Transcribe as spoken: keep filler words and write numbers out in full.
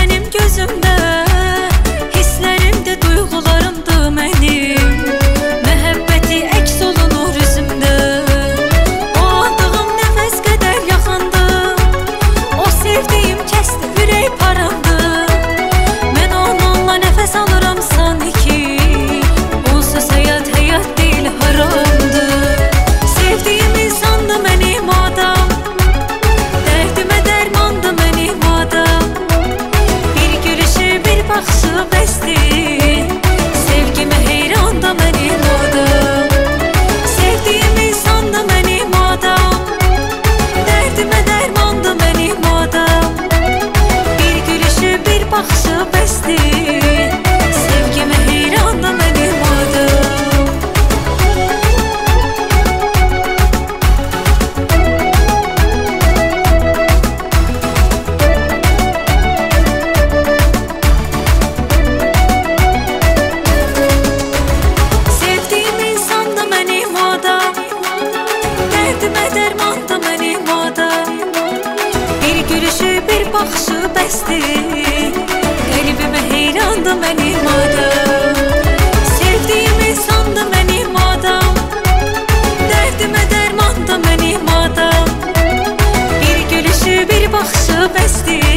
mənim gözümdə, hisslərimdə, duyğularımdı mənim. Məhəbbəti əks olunur üzümdə, o aldığım nəfəs qədər yaxındı. O sevdiyim kəsdi ürək paramdı. Mən onunla nəfəs alıram sanki, onsuz həyat həyat deyil haramdı. Sevdiyim insandı mənim adam, dərdimə dərmandı mənim adam. Bir gülüşü bir baxışı bəsdir, sevgimə heyrandı mənim adam. Sevdiyim insandı mənim adam, dərdimə dərmandı mənim adam. Bir gülüşü bir baxışı bəsdir, sevgimə heyrandı mənim adam. Sevdiyim insandı mənim adam, dərdimə dərmandı mənim adam. Bir gülüşü bir baxışı bəsdir, qəlbimə heyrandı mənim adam. Sevdiyim insandı mənim adam, dərdimə dərmandı mənim adam. Bir gülüşü bir baxışı bəsdir,